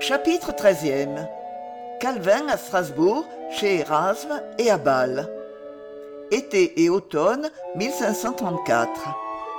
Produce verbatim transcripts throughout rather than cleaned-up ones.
Chapitre treizième. Calvin à Strasbourg, chez Érasme et à Bâle. Été et automne mille cinq cent trente-quatre.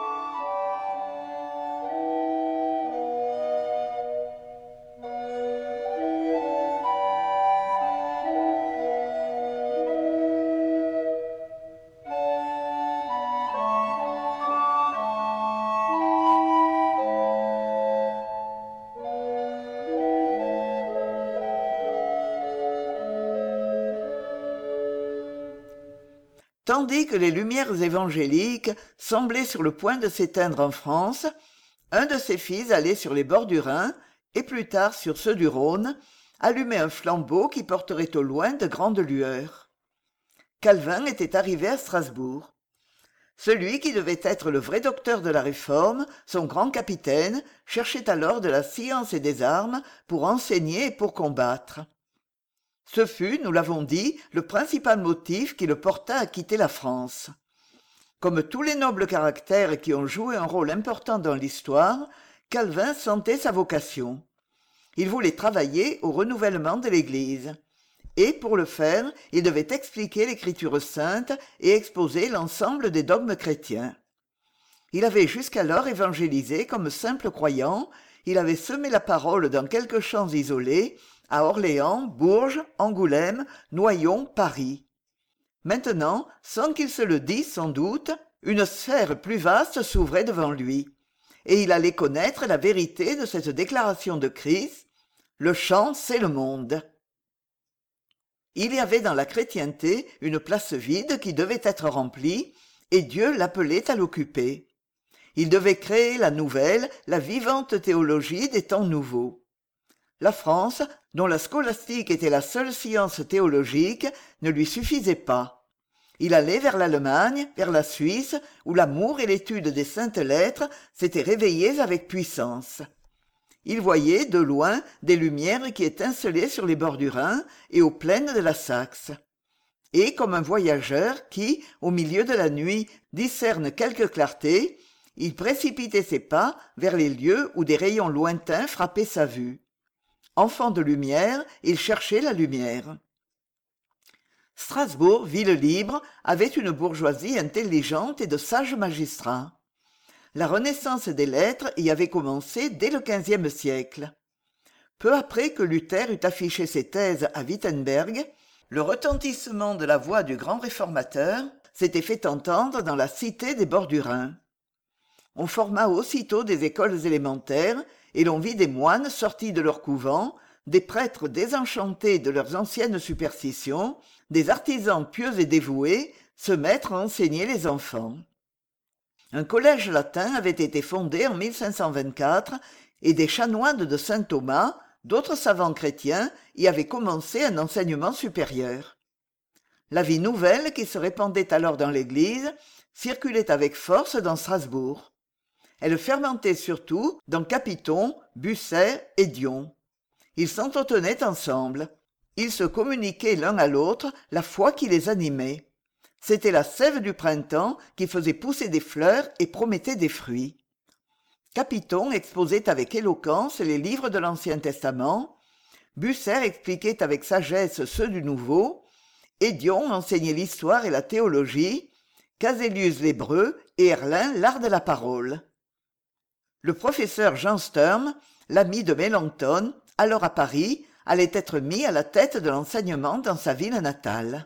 Tandis que les lumières évangéliques semblaient sur le point de s'éteindre en France, un de ses fils allait sur les bords du Rhin, et plus tard sur ceux du Rhône, allumer un flambeau qui porterait au loin de grandes lueurs. Calvin était arrivé à Strasbourg. Celui qui devait être le vrai docteur de la Réforme, son grand capitaine, cherchait alors de la science et des armes pour enseigner et pour combattre. Ce fut, nous l'avons dit, le principal motif qui le porta à quitter la France. Comme tous les nobles caractères qui ont joué un rôle important dans l'histoire, Calvin sentait sa vocation. Il voulait travailler au renouvellement de l'Église. Et pour le faire, il devait expliquer l'Écriture sainte et exposer l'ensemble des dogmes chrétiens. Il avait jusqu'alors évangélisé comme simple croyant, il avait semé la parole dans quelques champs isolés, à Orléans, Bourges, Angoulême, Noyon, Paris. Maintenant, sans qu'il se le dît sans doute, une sphère plus vaste s'ouvrait devant lui, et il allait connaître la vérité de cette déclaration de Christ, « Le champ, c'est le monde ». Il y avait dans la chrétienté une place vide qui devait être remplie, et Dieu l'appelait à l'occuper. Il devait créer la nouvelle, la vivante théologie des temps nouveaux. La France, dont la scolastique était la seule science théologique, ne lui suffisait pas. Il allait vers l'Allemagne, vers la Suisse, où l'amour et l'étude des saintes lettres s'étaient réveillés avec puissance. Il voyait, de loin, des lumières qui étincelaient sur les bords du Rhin et aux plaines de la Saxe. Et comme un voyageur qui, au milieu de la nuit, discerne quelque clarté, il précipitait ses pas vers les lieux où des rayons lointains frappaient sa vue. Enfant de lumière, il cherchait la lumière. Strasbourg, ville libre, avait une bourgeoisie intelligente et de sages magistrats. La renaissance des lettres y avait commencé dès le quinzième siècle. Peu après que Luther eut affiché ses thèses à Wittenberg, le retentissement de la voix du grand réformateur s'était fait entendre dans la cité des bords du Rhin. On forma aussitôt des écoles élémentaires, et l'on vit des moines sortis de leur couvent, des prêtres désenchantés de leurs anciennes superstitions, des artisans pieux et dévoués se mettre à enseigner les enfants. Un collège latin avait été fondé en mille cinq cent vingt-quatre, et des chanoines de saint Thomas, d'autres savants chrétiens, y avaient commencé un enseignement supérieur. La vie nouvelle qui se répandait alors dans l'Église circulait avec force dans Strasbourg. Elle fermentait surtout dans Capiton, Bucer et Dion. Ils s'entretenaient ensemble. Ils se communiquaient l'un à l'autre la foi qui les animait. C'était la sève du printemps qui faisait pousser des fleurs et promettait des fruits. Capiton exposait avec éloquence les livres de l'Ancien Testament, Bucer expliquait avec sagesse ceux du Nouveau, et Dion enseignait l'histoire et la théologie, Casélius l'hébreu et Herlin l'art de la parole. Le professeur Jean Sturm, l'ami de Mélenchon, alors à Paris, allait être mis à la tête de l'enseignement dans sa ville natale.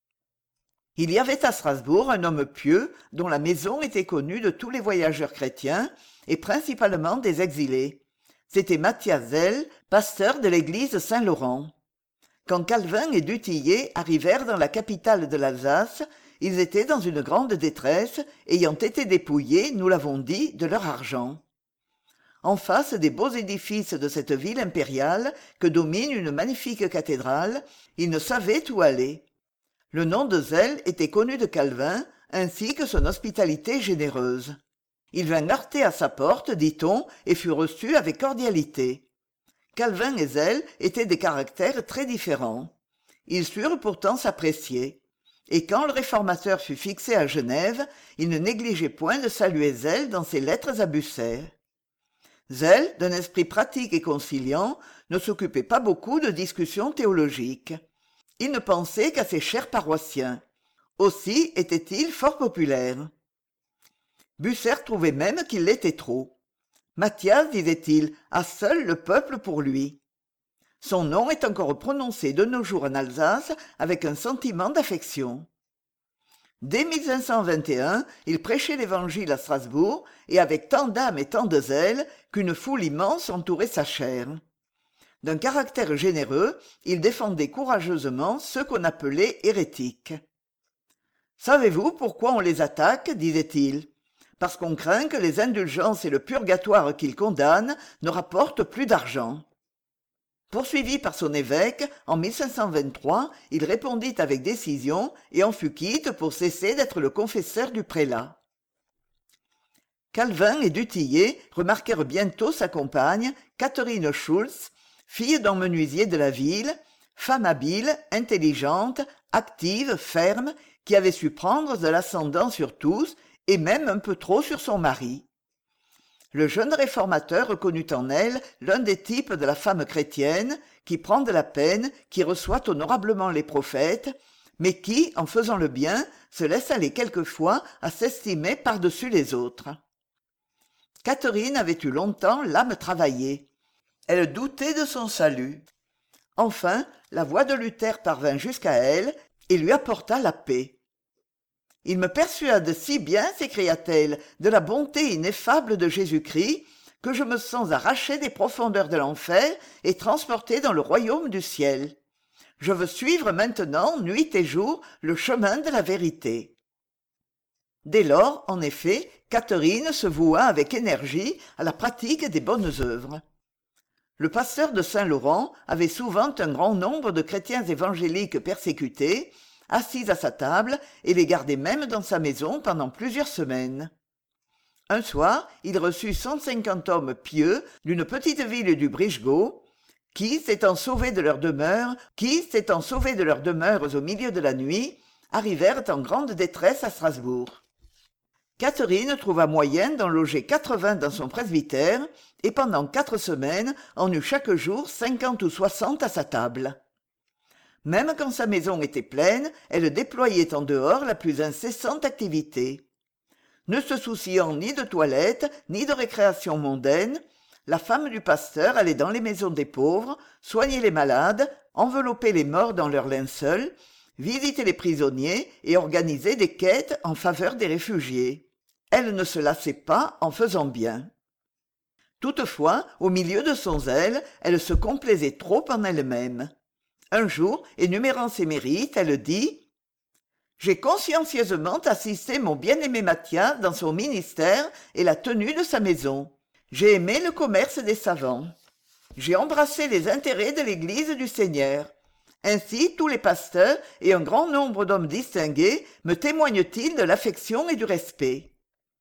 Il y avait à Strasbourg un homme pieux dont la maison était connue de tous les voyageurs chrétiens et principalement des exilés. C'était Matthias Zell, pasteur de l'église Saint-Laurent. Quand Calvin et du Tillet arrivèrent dans la capitale de l'Alsace, ils étaient dans une grande détresse, ayant été dépouillés, nous l'avons dit, de leur argent. En face des beaux édifices de cette ville impériale que domine une magnifique cathédrale, ils ne savaient où aller. Le nom de Zell était connu de Calvin, ainsi que son hospitalité généreuse. Il vint heurter à sa porte, dit-on, et fut reçu avec cordialité. Calvin et Zell étaient des caractères très différents. Ils surent pourtant s'apprécier. Et quand le réformateur fut fixé à Genève, il ne négligeait point de saluer Zell dans ses lettres à Bucer. Zèle, d'un esprit pratique et conciliant, ne s'occupait pas beaucoup de discussions théologiques. Il ne pensait qu'à ses chers paroissiens. Aussi était-il fort populaire. Bucer trouvait même qu'il l'était trop. Mathias, disait-il, a seul le peuple pour lui. Son nom est encore prononcé de nos jours en Alsace avec un sentiment d'affection. Dès mille cinq cent vingt et un, il prêchait l'Évangile à Strasbourg, et avec tant d'âme et tant de zèle qu'une foule immense entourait sa chaire. D'un caractère généreux, il défendait courageusement ceux qu'on appelait hérétiques. « Savez-vous pourquoi on les attaque ?» disait-il. « Parce qu'on craint que les indulgences et le purgatoire qu'ils condamnent ne rapportent plus d'argent. » Poursuivi par son évêque, en mille cinq cent vingt-trois, il répondit avec décision et en fut quitte pour cesser d'être le confesseur du prélat. Calvin et du Tillet remarquèrent bientôt sa compagne, Catherine Schultz, fille d'un menuisier de la ville, femme habile, intelligente, active, ferme, qui avait su prendre de l'ascendant sur tous et même un peu trop sur son mari. Le jeune réformateur reconnut en elle l'un des types de la femme chrétienne qui prend de la peine, qui reçoit honorablement les prophètes, mais qui, en faisant le bien, se laisse aller quelquefois à s'estimer par-dessus les autres. Catherine avait eu longtemps l'âme travaillée. Elle doutait de son salut. Enfin, la voix de Luther parvint jusqu'à elle et lui apporta la paix. « Il me persuade si bien, s'écria-t-elle, de la bonté ineffable de Jésus-Christ, que je me sens arrachée des profondeurs de l'enfer et transportée dans le royaume du ciel. Je veux suivre maintenant, nuit et jour, le chemin de la vérité. » Dès lors, en effet, Catherine se voua avec énergie à la pratique des bonnes œuvres. Le pasteur de Saint-Laurent avait souvent un grand nombre de chrétiens évangéliques persécutés, assis à sa table, et les gardait même dans sa maison pendant plusieurs semaines. Un soir, il reçut cent cinquante hommes pieux d'une petite ville du Brisgau, qui, s'étant sauvés de leurs demeures, qui, s'étant sauvés de leurs demeures au milieu de la nuit, arrivèrent en grande détresse à Strasbourg. Catherine trouva moyen d'en loger quatre-vingts dans son presbytère, et pendant quatre semaines en eut chaque jour cinquante ou soixante à sa table. Même quand sa maison était pleine, elle déployait en dehors la plus incessante activité. Ne se souciant ni de toilette, ni de récréation mondaine, la femme du pasteur allait dans les maisons des pauvres, soigner les malades, envelopper les morts dans leurs linceuls, visiter les prisonniers et organiser des quêtes en faveur des réfugiés. Elle ne se lassait pas en faisant bien. Toutefois, au milieu de son zèle, elle se complaisait trop en elle-même. Un jour, énumérant ses mérites, elle dit « J'ai consciencieusement assisté mon bien-aimé Mathias dans son ministère et la tenue de sa maison. J'ai aimé le commerce des savants. J'ai embrassé les intérêts de l'Église du Seigneur. Ainsi, tous les pasteurs et un grand nombre d'hommes distingués me témoignent-ils de l'affection et du respect. »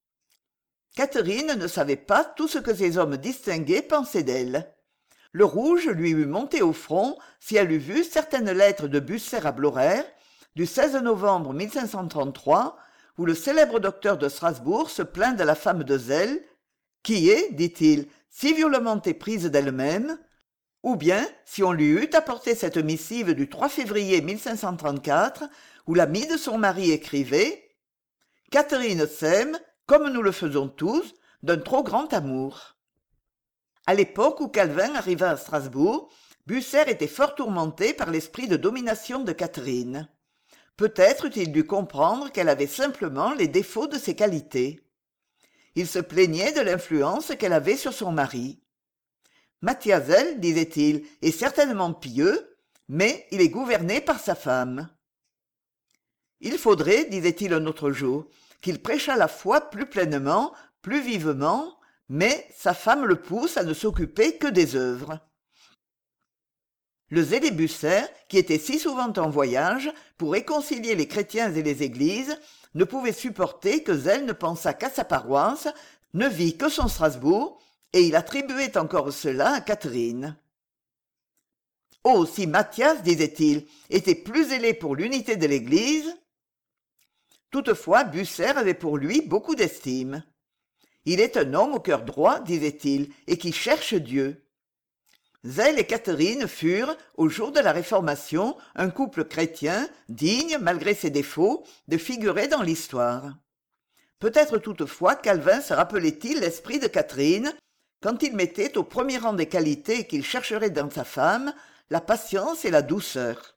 Catherine ne savait pas tout ce que ces hommes distingués pensaient d'elle. Le rouge lui eût monté au front si elle eût vu certaines lettres de Bucer à Blorer, du seize novembre mille cinq cent trente-trois, où le célèbre docteur de Strasbourg se plaint de la femme de zèle, qui est, dit-il, si violemment éprise d'elle-même, ou bien si on lui eût apporté cette missive du trois février mille cinq cent trente-quatre, où l'ami de son mari écrivait « Catherine s'aime, comme nous le faisons tous, d'un trop grand amour. » À l'époque où Calvin arriva à Strasbourg, Bucer était fort tourmenté par l'esprit de domination de Catherine. Peut-être eût-il dû comprendre qu'elle avait simplement les défauts de ses qualités. Il se plaignait de l'influence qu'elle avait sur son mari. Mathias, elle, disait-il, est certainement pieux, mais il est gouverné par sa femme. Il faudrait, disait-il un autre jour, qu'il prêchât la foi plus pleinement, plus vivement, mais sa femme le pousse à ne s'occuper que des œuvres. Le zélé Bucer, qui était si souvent en voyage pour réconcilier les chrétiens et les églises, ne pouvait supporter que Zèle ne pensât qu'à sa paroisse, ne vît que son Strasbourg, et il attribuait encore cela à Catherine. « Oh, si Mathias, disait-il, était plus zélé pour l'unité de l'Église !» Toutefois, Bucer avait pour lui beaucoup d'estime. Il est un homme au cœur droit, disait-il, et qui cherche Dieu. Zèle et Catherine furent, au jour de la Réformation, un couple chrétien, digne, malgré ses défauts, de figurer dans l'histoire. Peut-être toutefois Calvin se rappelait-il l'esprit de Catherine, quand il mettait au premier rang des qualités qu'il chercherait dans sa femme la patience et la douceur.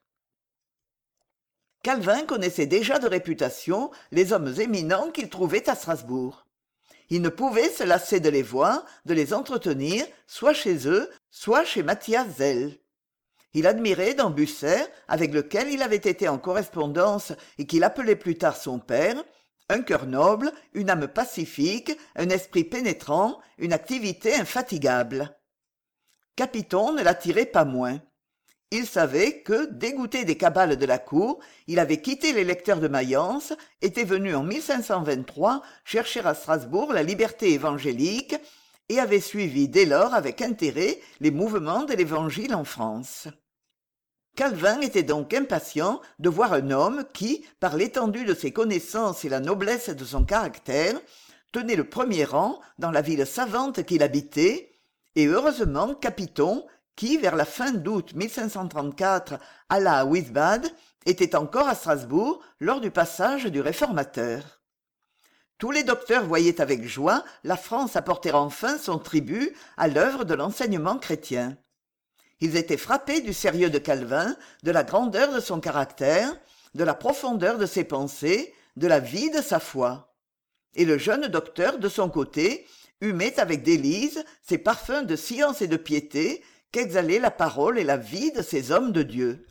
Calvin connaissait déjà de réputation les hommes éminents qu'il trouvait à Strasbourg. Il ne pouvait se lasser de les voir, de les entretenir, soit chez eux, soit chez Matthias Zell. Il admirait dans Bucer, avec lequel il avait été en correspondance et qu'il appelait plus tard son père, un cœur noble, une âme pacifique, un esprit pénétrant, une activité infatigable. Capiton ne l'attirait pas moins. Il savait que, dégoûté des cabales de la cour, il avait quitté les lecteurs de Mayence, était venu en mille cinq cent vingt-trois chercher à Strasbourg la liberté évangélique et avait suivi dès lors avec intérêt les mouvements de l'Évangile en France. Calvin était donc impatient de voir un homme qui, par l'étendue de ses connaissances et la noblesse de son caractère, tenait le premier rang dans la ville savante qu'il habitait, et heureusement Capiton, qui, vers la fin d'août mille cinq cent trente-quatre, alla à Wiesbaden, était encore à Strasbourg lors du passage du Réformateur. Tous les docteurs voyaient avec joie la France apporter enfin son tribut à l'œuvre de l'enseignement chrétien. Ils étaient frappés du sérieux de Calvin, de la grandeur de son caractère, de la profondeur de ses pensées, de la vie de sa foi. Et le jeune docteur, de son côté, humait avec délices ces parfums de science et de piété qu'exhalait la parole et la vie de ces hommes de Dieu.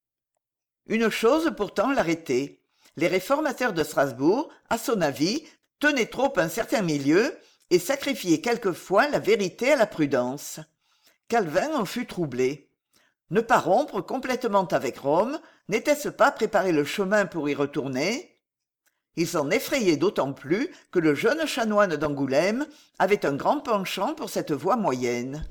Une chose pourtant l'arrêtait. Les réformateurs de Strasbourg, à son avis, tenaient trop un certain milieu et sacrifiaient quelquefois la vérité à la prudence. Calvin en fut troublé. Ne pas rompre complètement avec Rome, n'était-ce pas préparer le chemin pour y retourner? Il s'en effrayait d'autant plus que le jeune chanoine d'Angoulême avait un grand penchant pour cette voie moyenne.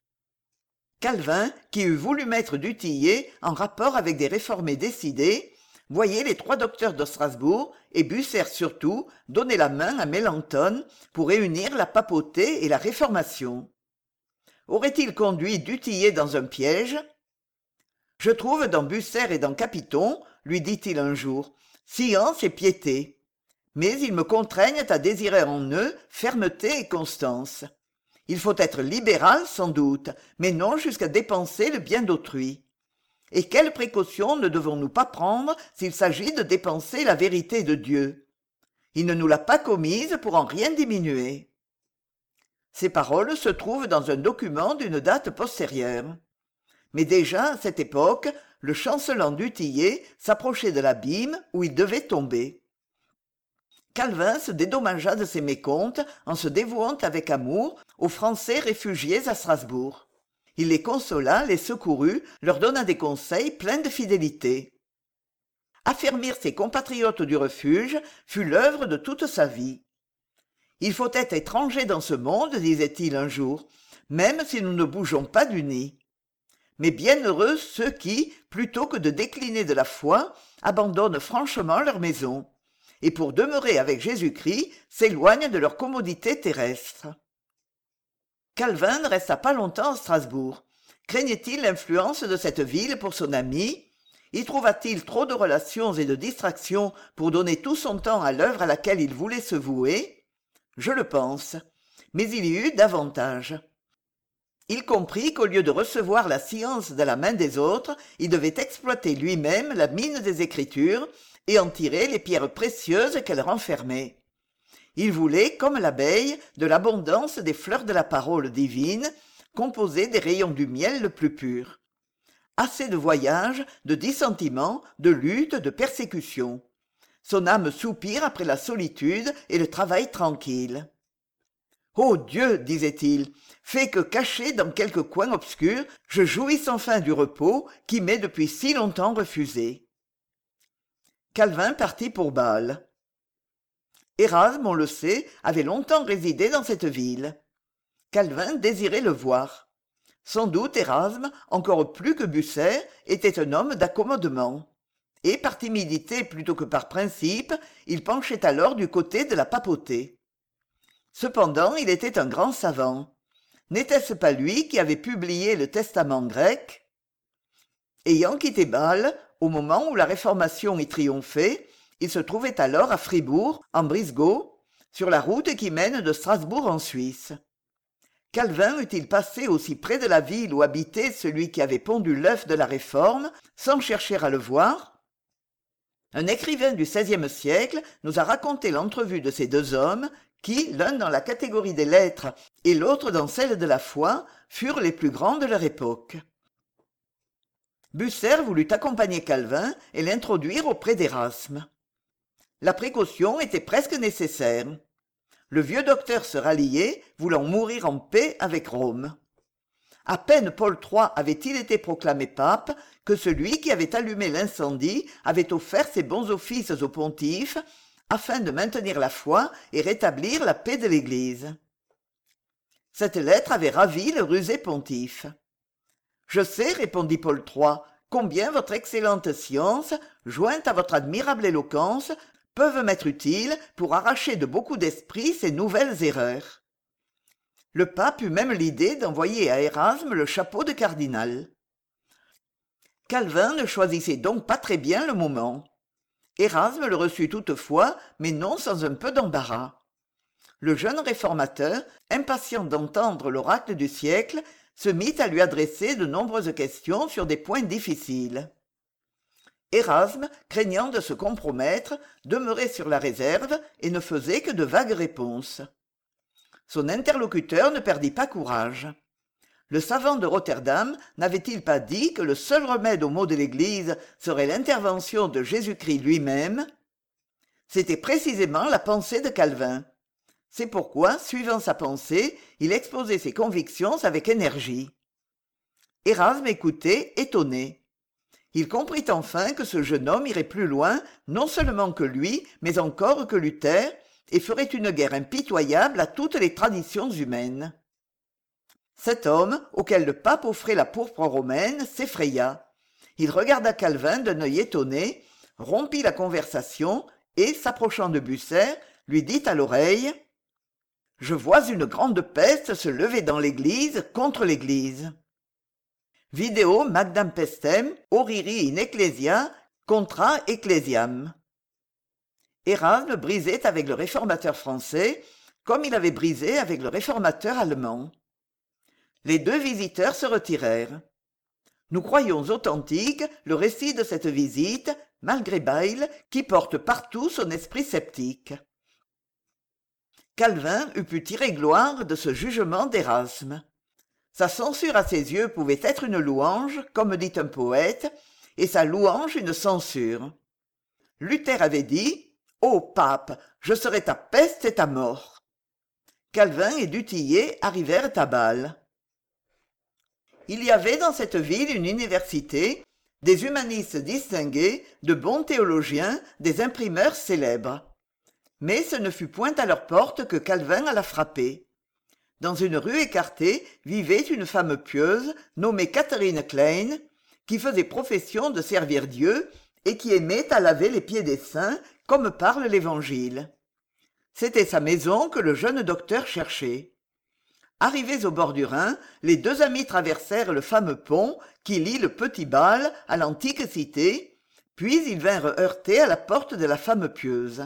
Calvin, qui eût voulu mettre du Tillet en rapport avec des réformés décidés, voyait les trois docteurs de Strasbourg, et Bucer surtout, donner la main à Mélenchon pour réunir la papauté et la réformation. Aurait-il conduit du Tillet dans un piège? Je trouve dans Bucer et dans Capiton, lui dit-il un jour, science et piété. Mais ils me contraignent à désirer en eux fermeté et constance. Il faut être libéral sans doute, mais non jusqu'à dépenser le bien d'autrui. Et quelles précautions ne devons-nous pas prendre s'il s'agit de dépenser la vérité de Dieu? Il ne nous l'a pas commise pour en rien diminuer. Ces paroles se trouvent dans un document d'une date postérieure. Mais déjà, à cette époque, le chancelant du Tillet s'approchait de l'abîme où il devait tomber. Calvin se dédommagea de ses mécomptes en se dévouant avec amour aux Français réfugiés à Strasbourg. Il les consola, les secourut, leur donna des conseils pleins de fidélité. Affermir ses compatriotes du refuge fut l'œuvre de toute sa vie. Il faut être étranger dans ce monde, disait-il un jour, même si nous ne bougeons pas du nid. Mais bienheureux ceux qui, plutôt que de décliner de la foi, abandonnent franchement leur maison, et pour demeurer avec Jésus-Christ, s'éloignent de leur commodité terrestre. Calvin ne resta pas longtemps à Strasbourg. Craignait-il l'influence de cette ville pour son ami? Y trouva-t-il trop de relations et de distractions pour donner tout son temps à l'œuvre à laquelle il voulait se vouer? Je le pense. Mais il y eut davantage. Il comprit qu'au lieu de recevoir la science de la main des autres, il devait exploiter lui-même la mine des Écritures et en tirer les pierres précieuses qu'elles renfermaient. Il voulait, comme l'abeille, de l'abondance des fleurs de la parole divine, composées des rayons du miel le plus pur. Assez de voyages, de dissentiments, de luttes, de persécutions. Son âme soupire après la solitude et le travail tranquille. « Ô Dieu, disait-il, fais que, caché dans quelque coin obscur, je jouisse enfin du repos qui m'est depuis si longtemps refusé. » Calvin partit pour Bâle. Érasme, on le sait, avait longtemps résidé dans cette ville. Calvin désirait le voir. Sans doute Érasme, encore plus que Bucer, était un homme d'accommodement. Et par timidité plutôt que par principe, il penchait alors du côté de la papauté. Cependant, il était un grand savant. N'était-ce pas lui qui avait publié le Testament grec? Ayant quitté Bâle, au moment où la Réformation y triomphait, il se trouvait alors à Fribourg, en Brisgau, sur la route qui mène de Strasbourg en Suisse. Calvin eût-il passé aussi près de la ville où habitait celui qui avait pondu l'œuf de la Réforme, sans chercher à le voir? Un écrivain du seizième siècle nous a raconté l'entrevue de ces deux hommes qui, l'un dans la catégorie des lettres et l'autre dans celle de la foi, furent les plus grands de leur époque. Bucer voulut accompagner Calvin et l'introduire auprès d'Érasme. La précaution était presque nécessaire. Le vieux docteur se ralliait, voulant mourir en paix avec Rome. À peine Paul trois avait-il été proclamé pape que celui qui avait allumé l'incendie avait offert ses bons offices au pontife afin de maintenir la foi et rétablir la paix de l'Église. Cette lettre avait ravi le rusé pontife. « Je sais, répondit Paul trois, combien votre excellente science, jointe à votre admirable éloquence, peuvent m'être utiles pour arracher de beaucoup d'esprits ces nouvelles erreurs. » Le pape eut même l'idée d'envoyer à Érasme le chapeau de cardinal. Calvin ne choisissait donc pas très bien le moment. Érasme le reçut toutefois, mais non sans un peu d'embarras. Le jeune réformateur, impatient d'entendre l'oracle du siècle, se mit à lui adresser de nombreuses questions sur des points difficiles. Érasme, craignant de se compromettre, demeurait sur la réserve et ne faisait que de vagues réponses. Son interlocuteur ne perdit pas courage. Le savant de Rotterdam n'avait-il pas dit que le seul remède aux maux de l'Église serait l'intervention de Jésus-Christ lui-même? C'était précisément la pensée de Calvin. C'est pourquoi, suivant sa pensée, il exposait ses convictions avec énergie. Érasme écoutait, étonné. Il comprit enfin que ce jeune homme irait plus loin, non seulement que lui, mais encore que Luther, et ferait une guerre impitoyable à toutes les traditions humaines. Cet homme, auquel le pape offrait la pourpre romaine, s'effraya. Il regarda Calvin d'un œil étonné, rompit la conversation et, s'approchant de Bucer, lui dit à l'oreille « Je vois une grande peste se lever dans l'Église contre l'Église. Video Magdam pestem, oriri in ecclesia, contra ecclesiam. » Érasme brisait avec le réformateur français, comme il avait brisé avec le réformateur allemand. Les deux visiteurs se retirèrent. Nous croyons authentique le récit de cette visite, malgré Bayle, qui porte partout son esprit sceptique. Calvin eût pu tirer gloire de ce jugement d'Érasme. Sa censure à ses yeux pouvait être une louange, comme dit un poète, et sa louange une censure. Luther avait dit « Ô pape, je serai ta peste et ta mort ». Calvin et du Tillet arrivèrent à Bâle. Il y avait dans cette ville une université, des humanistes distingués, de bons théologiens, des imprimeurs célèbres. Mais ce ne fut point à leur porte que Calvin alla frapper. Dans une rue écartée vivait une femme pieuse nommée Catherine Klein, qui faisait profession de servir Dieu et qui aimait à laver les pieds des saints, comme parle l'Évangile. C'était sa maison que le jeune docteur cherchait. Arrivés au bord du Rhin, les deux amis traversèrent le fameux pont qui lie le Petit Bâle à l'antique cité, puis ils vinrent heurter à la porte de la femme pieuse.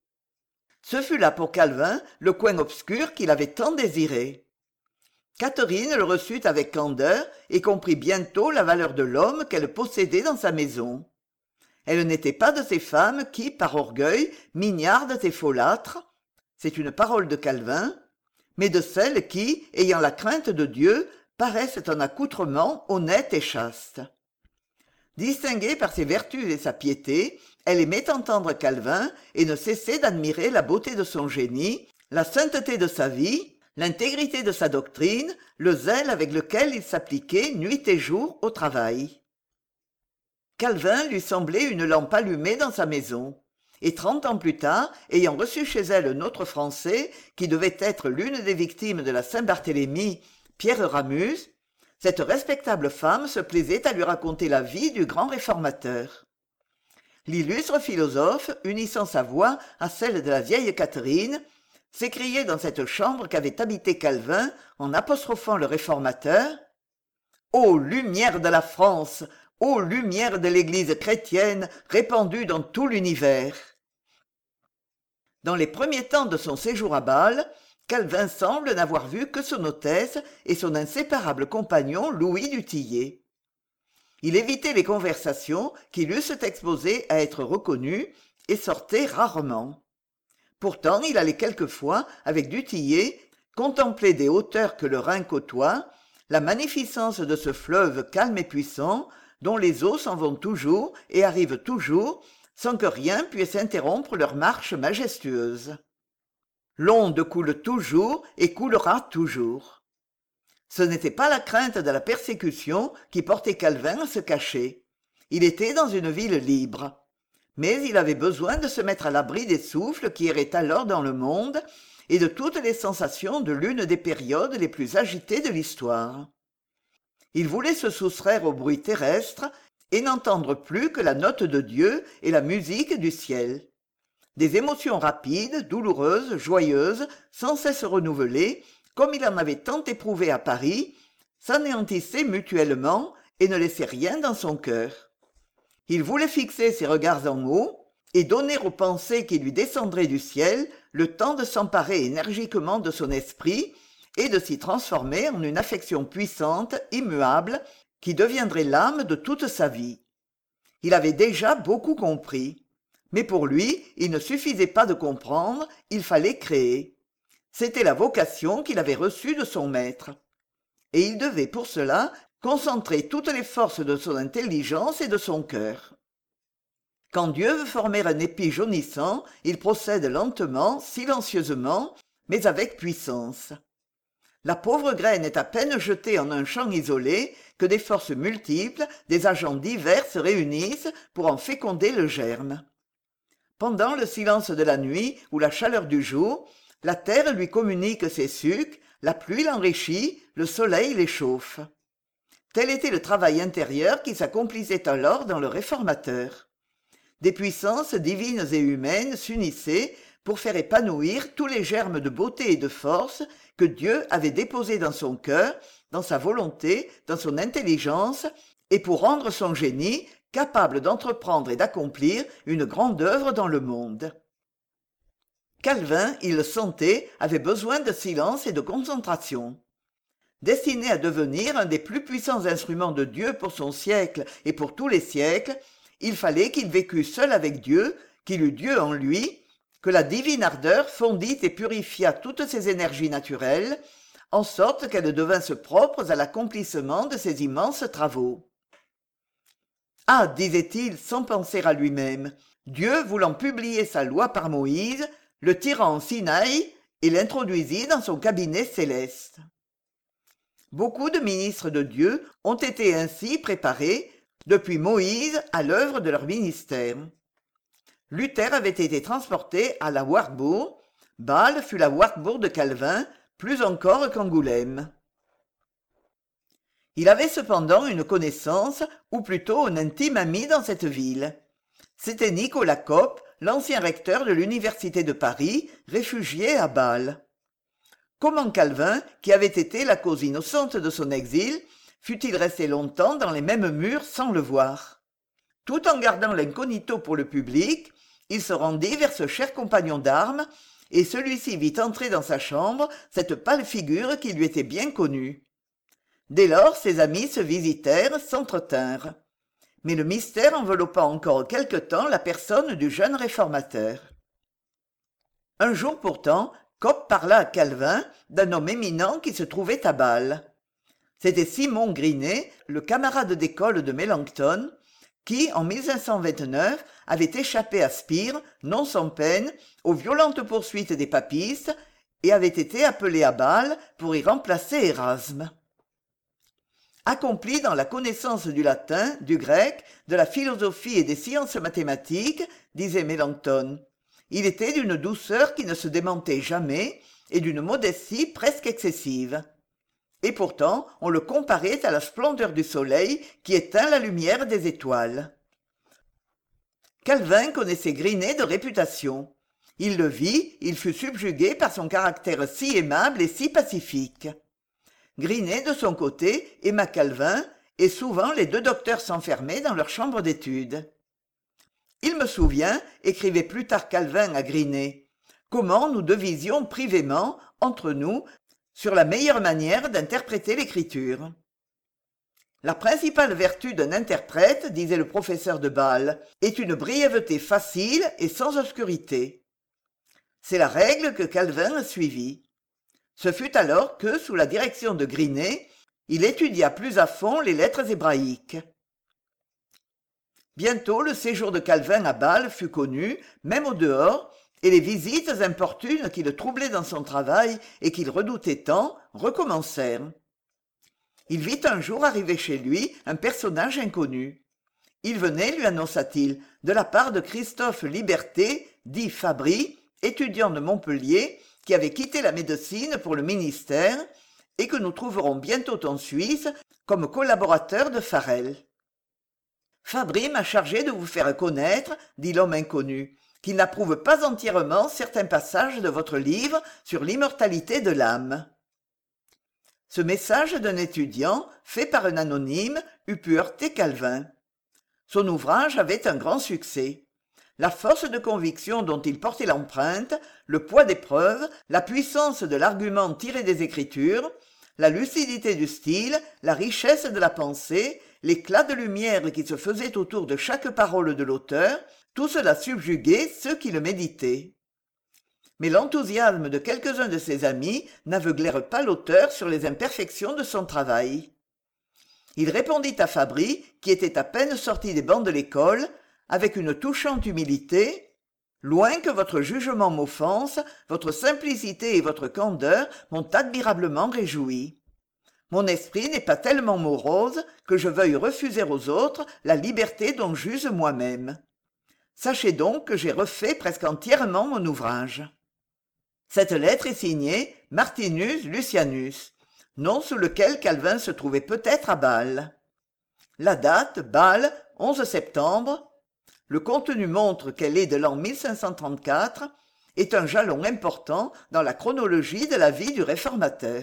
Ce fut là pour Calvin le coin obscur qu'il avait tant désiré. Catherine le reçut avec candeur et comprit bientôt la valeur de l'homme qu'elle possédait dans sa maison. Elle n'était pas de ces femmes qui, par orgueil, mignardent et folâtrent, c'est une parole de Calvin, mais de celles qui, ayant la crainte de Dieu, paraissent un accoutrement honnête et chaste. Distinguée par ses vertus et sa piété, elle aimait entendre Calvin et ne cessait d'admirer la beauté de son génie, la sainteté de sa vie, l'intégrité de sa doctrine, le zèle avec lequel il s'appliquait nuit et jour au travail. Calvin lui semblait une lampe allumée dans sa maison. Et trente ans plus tard, ayant reçu chez elle un autre Français, qui devait être l'une des victimes de la Saint-Barthélemy, Pierre Ramus, cette respectable femme se plaisait à lui raconter la vie du grand réformateur. L'illustre philosophe, unissant sa voix à celle de la vieille Catherine, s'écriait dans cette chambre qu'avait habité Calvin en apostrophant le réformateur. Ô lumière de la France, ô lumière de l'Église chrétienne répandue dans tout l'univers. Dans les premiers temps de son séjour à Bâle, Calvin semble n'avoir vu que son hôtesse et son inséparable compagnon Louis du Tillet. Il évitait les conversations qui l'eussent exposé à être reconnues et sortait rarement. Pourtant, il allait quelquefois, avec du Tillet, contempler des hauteurs que le Rhin côtoie, la magnificence de ce fleuve calme et puissant, dont les eaux s'en vont toujours et arrivent toujours, sans que rien puisse interrompre leur marche majestueuse. L'onde coule toujours et coulera toujours. Ce n'était pas la crainte de la persécution qui portait Calvin à se cacher. Il était dans une ville libre. Mais il avait besoin de se mettre à l'abri des souffles qui erraient alors dans le monde et de toutes les sensations de l'une des périodes les plus agitées de l'histoire. Il voulait se soustraire au bruit terrestre et n'entendre plus que la note de Dieu et la musique du ciel. Des émotions rapides, douloureuses, joyeuses, sans cesse renouvelées, comme il en avait tant éprouvé à Paris, s'anéantissaient mutuellement et ne laissaient rien dans son cœur. Il voulait fixer ses regards en haut et donner aux pensées qui lui descendraient du ciel le temps de s'emparer énergiquement de son esprit et de s'y transformer en une affection puissante, immuable, qui deviendrait l'âme de toute sa vie. Il avait déjà beaucoup compris. Mais pour lui, il ne suffisait pas de comprendre, il fallait créer. C'était la vocation qu'il avait reçue de son maître. Et il devait pour cela concentrer toutes les forces de son intelligence et de son cœur. Quand Dieu veut former un épi jaunissant, il procède lentement, silencieusement, mais avec puissance. La pauvre graine est à peine jetée en un champ isolé que des forces multiples, des agents divers se réunissent pour en féconder le germe. Pendant le silence de la nuit ou la chaleur du jour, la terre lui communique ses sucs, la pluie l'enrichit, le soleil l'échauffe. Tel était le travail intérieur qui s'accomplissait alors dans le réformateur. Des puissances divines et humaines s'unissaient pour faire épanouir tous les germes de beauté et de force que Dieu avait déposés dans son cœur, dans sa volonté, dans son intelligence, et pour rendre son génie capable d'entreprendre et d'accomplir une grande œuvre dans le monde. Calvin, il le sentait, avait besoin de silence et de concentration. Destiné à devenir un des plus puissants instruments de Dieu pour son siècle et pour tous les siècles, il fallait qu'il vécût seul avec Dieu, qu'il eût Dieu en lui, que la divine ardeur fondît et purifiât toutes ses énergies naturelles, en sorte qu'elles devinssent propres à l'accomplissement de ses immenses travaux. Ah, disait-il sans penser à lui-même, Dieu voulant publier sa loi par Moïse, le tira en Sinaï et l'introduisit dans son cabinet céleste. Beaucoup de ministres de Dieu ont été ainsi préparés, depuis Moïse à l'œuvre de leur ministère. Luther avait été transporté à la Wartburg, Bâle fut la Wartburg de Calvin, plus encore qu'Angoulême. Il avait cependant une connaissance, ou plutôt un intime ami dans cette ville. C'était Nicolas Cop, l'ancien recteur de l'université de Paris, réfugié à Bâle. Comment Calvin, qui avait été la cause innocente de son exil, fut-il resté longtemps dans les mêmes murs sans le voir? Tout en gardant l'incognito pour le public, il se rendit vers ce cher compagnon d'armes, et celui-ci vit entrer dans sa chambre cette pâle figure qui lui était bien connue. Dès lors, ses amis se visitèrent, s'entretinrent. Mais le mystère enveloppa encore quelque temps la personne du jeune réformateur. Un jour pourtant, Copp parla à Calvin d'un homme éminent qui se trouvait à Bâle. C'était Simon Grinet, le camarade d'école de Melanchthon, qui, en mille cinq cent vingt-neuf, avait échappé à Spire, non sans peine, aux violentes poursuites des papistes, et avait été appelé à Bâle pour y remplacer Érasme. Accompli dans la connaissance du latin, du grec, de la philosophie et des sciences mathématiques, disait Melanchthon, il était d'une douceur qui ne se démentait jamais et d'une modestie presque excessive. Et pourtant, on le comparait à la splendeur du soleil qui éteint la lumière des étoiles. Calvin connaissait Grinet de réputation. Il le vit, il fut subjugué par son caractère si aimable et si pacifique. Grinet, de son côté, aima Calvin, et souvent les deux docteurs s'enfermaient dans leur chambre d'études. Il me souvient, écrivait plus tard Calvin à Grinet, comment nous devisions privément, entre nous, sur la meilleure manière d'interpréter l'écriture. La principale vertu d'un interprète, disait le professeur de Bâle, est une brièveté facile et sans obscurité. C'est la règle que Calvin suivit. Ce fut alors que, sous la direction de Grinet, il étudia plus à fond les lettres hébraïques. Bientôt le séjour de Calvin à Bâle fut connu, même au dehors, et les visites importunes qui le troublaient dans son travail et qu'il redoutait tant recommencèrent. Il vit un jour arriver chez lui un personnage inconnu. Il venait, lui annonça-t-il, de la part de Christophe Liberté, dit Fabry, étudiant de Montpellier, qui avait quitté la médecine pour le ministère, et que nous trouverons bientôt en Suisse comme collaborateur de Farel. Fabry m'a chargé de vous faire connaître, dit l'homme inconnu, qu'il n'approuve pas entièrement certains passages de votre livre sur l'immortalité de l'âme. Ce message d'un étudiant, fait par un anonyme, eût pu heurter Calvin. Son ouvrage avait un grand succès. La force de conviction dont il portait l'empreinte, le poids des preuves, la puissance de l'argument tiré des Écritures, la lucidité du style, la richesse de la pensée, l'éclat de lumière qui se faisait autour de chaque parole de l'auteur, tout cela subjuguait ceux qui le méditaient. Mais l'enthousiasme de quelques-uns de ses amis n'aveuglèrent pas l'auteur sur les imperfections de son travail. Il répondit à Fabry, qui était à peine sorti des bancs de l'école, avec une touchante humilité, « Loin que votre jugement m'offense, votre simplicité et votre candeur m'ont admirablement réjoui. Mon esprit n'est pas tellement morose que je veuille refuser aux autres la liberté dont j'use moi-même. Sachez donc que j'ai refait presque entièrement mon ouvrage. » Cette lettre est signée Martinus Lucianus, nom sous lequel Calvin se trouvait peut-être à Bâle. La date, Bâle, onze septembre. Le contenu montre qu'elle est de l'an mille cinq cent trente-quatre, est un jalon important dans la chronologie de la vie du réformateur.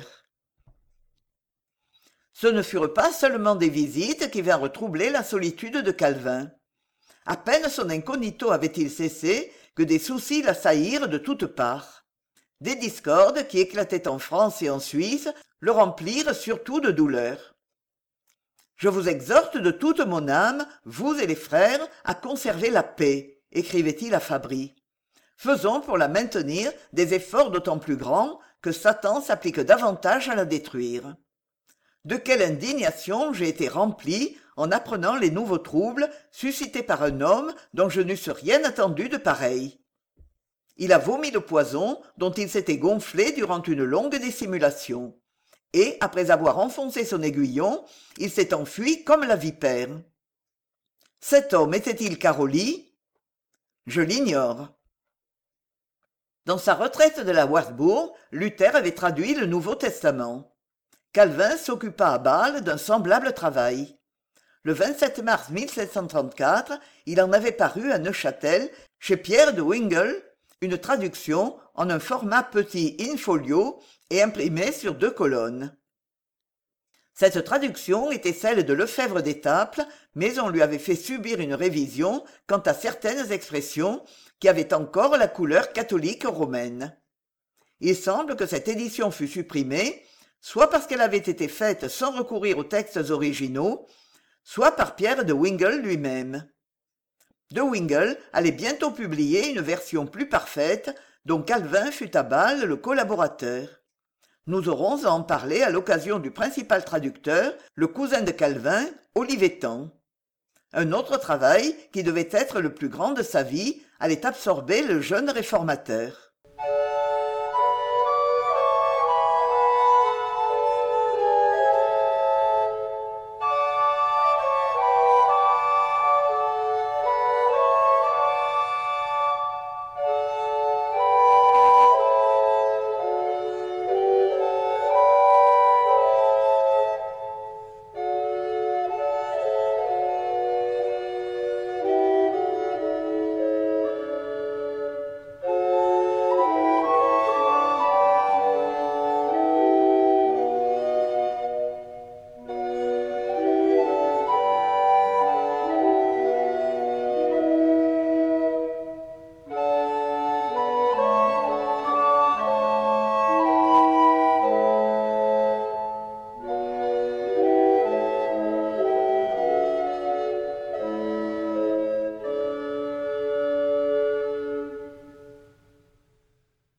Ce ne furent pas seulement des visites qui vinrent troubler la solitude de Calvin. À peine son incognito avait-il cessé que des soucis l'assaillirent de toutes parts. Des discordes qui éclataient en France et en Suisse le remplirent surtout de douleur. « Je vous exhorte de toute mon âme, vous et les frères, à conserver la paix, » écrivait-il à Fabry. « Faisons pour la maintenir des efforts d'autant plus grands que Satan s'applique davantage à la détruire. De quelle indignation j'ai été rempli en apprenant les nouveaux troubles suscités par un homme dont je n'eusse rien attendu de pareil. Il a vomi le poison dont il s'était gonflé durant une longue dissimulation. Et, après avoir enfoncé son aiguillon, il s'est enfui comme la vipère. Cet homme était-il Caroli? Je l'ignore. Dans sa retraite de la Wartburg, Luther avait traduit le Nouveau Testament. Calvin s'occupa à Bâle d'un semblable travail. Le vingt-sept mars mille sept cent trente-quatre, il en avait paru à Neuchâtel, chez Pierre de Wingel, une traduction en un format petit in-folio et imprimé sur deux colonnes. Cette traduction était celle de Lefebvre d'Étaples, mais on lui avait fait subir une révision quant à certaines expressions qui avaient encore la couleur catholique romaine. Il semble que cette édition fut supprimée, soit parce qu'elle avait été faite sans recourir aux textes originaux, soit par Pierre de Wingel lui-même. De Wingel allait bientôt publier une version plus parfaite, dont Calvin fut à Bâle le collaborateur. Nous aurons à en parler à l'occasion du principal traducteur, le cousin de Calvin, Olivetan. Un autre travail, qui devait être le plus grand de sa vie, allait absorber le jeune réformateur.